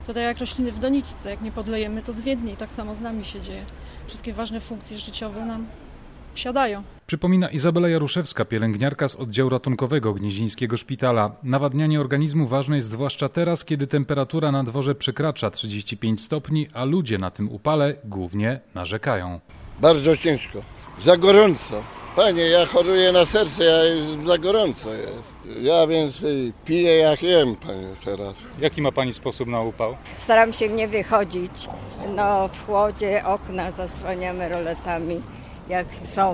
To tak jak rośliny w doniczce, jak nie podlejemy, to zwiednie i tak samo z nami się dzieje. Wszystkie ważne funkcje życiowe nam wsiadają. Przypomina Izabela Jaruszewska, pielęgniarka z oddziału ratunkowego Gnieźnieńskiego Szpitala. Nawadnianie organizmu ważne jest zwłaszcza teraz, kiedy temperatura na dworze przekracza 35 stopni, a ludzie na tym upale głównie narzekają. Bardzo ciężko, za gorąco. Panie, ja choruję na serce, za gorąco jest. Ja więcej piję jak jem, panie, teraz. Jaki ma pani sposób na upał? Staram się nie wychodzić. W chłodzie okna zasłaniamy roletami, jak są.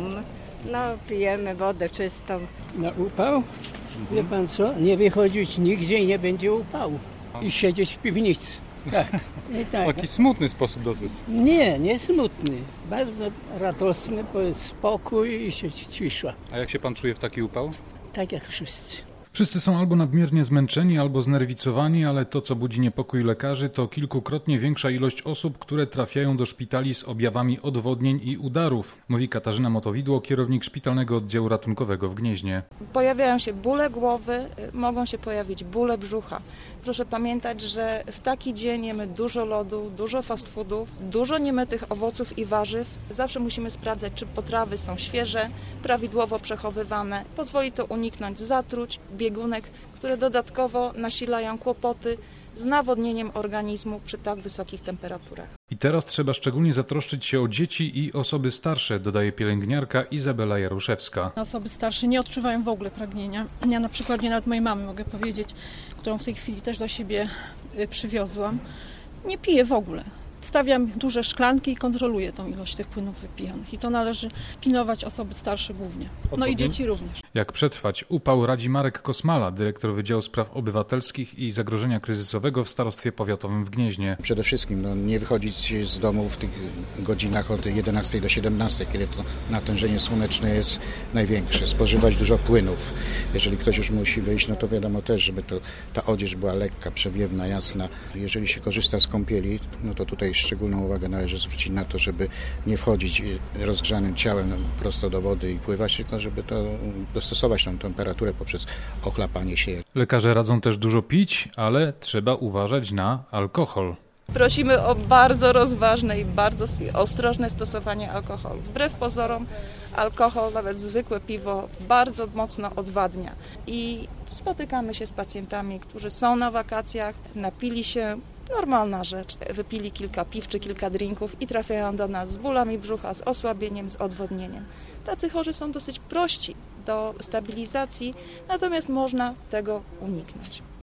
Pijemy wodę czystą. Na upał? Wie pan co? Nie wychodzić nigdzie i nie będzie upału. I siedzieć w piwnicy. Tak. I tak. Taki smutny sposób dosyć. Nie smutny. Bardzo radosny, bo jest spokój i się cisza. A jak się pan czuje w taki upał? Tak jak wszyscy. Wszyscy są albo nadmiernie zmęczeni, albo znerwicowani, ale to, co budzi niepokój lekarzy, to kilkukrotnie większa ilość osób, które trafiają do szpitali z objawami odwodnień i udarów, mówi Katarzyna Motowidło, kierownik Szpitalnego Oddziału Ratunkowego w Gnieźnie. Pojawiają się bóle głowy, mogą się pojawić bóle brzucha. Proszę pamiętać, że w taki dzień jemy dużo lodu, dużo fast foodów, dużo niemytych owoców i warzyw. Zawsze musimy sprawdzać, czy potrawy są świeże, prawidłowo przechowywane. Pozwoli to uniknąć zatruć, biegunek, które dodatkowo nasilają kłopoty z nawodnieniem organizmu przy tak wysokich temperaturach. I teraz trzeba szczególnie zatroszczyć się o dzieci i osoby starsze, dodaje pielęgniarka Izabela Jaruszewska. Osoby starsze nie odczuwają w ogóle pragnienia. Ja na przykładzie nawet mojej mamy mogę powiedzieć, którą w tej chwili też do siebie przywiozłam, nie pije w ogóle. Stawiam duże szklanki i kontroluję tą ilość tych płynów wypijanych. I to należy pilnować osoby starsze głównie. I dzieci również. Jak przetrwać upał radzi Marek Kosmala, dyrektor Wydziału Spraw Obywatelskich i Zagrożenia Kryzysowego w Starostwie Powiatowym w Gnieźnie. Przede wszystkim nie wychodzić z domu w tych godzinach od 11 do 17, kiedy to natężenie słoneczne jest największe. Spożywać dużo płynów. Jeżeli ktoś już musi wyjść, to wiadomo też, żeby ta odzież była lekka, przewiewna, jasna. Jeżeli się korzysta z kąpieli, to tutaj szczególną uwagę należy zwrócić na to, żeby nie wchodzić rozgrzanym ciałem prosto do wody i pływać, tylko żeby dostosować tą temperaturę poprzez ochlapanie się. Lekarze radzą też dużo pić, ale trzeba uważać na alkohol. Prosimy o bardzo rozważne i bardzo ostrożne stosowanie alkoholu. Wbrew pozorom alkohol, nawet zwykłe piwo, bardzo mocno odwadnia. I spotykamy się z pacjentami, którzy są na wakacjach, napili się. Normalna rzecz. Wypili kilka piw czy kilka drinków i trafiają do nas z bólami brzucha, z osłabieniem, z odwodnieniem. Tacy chorzy są dosyć prości do stabilizacji, natomiast można tego uniknąć.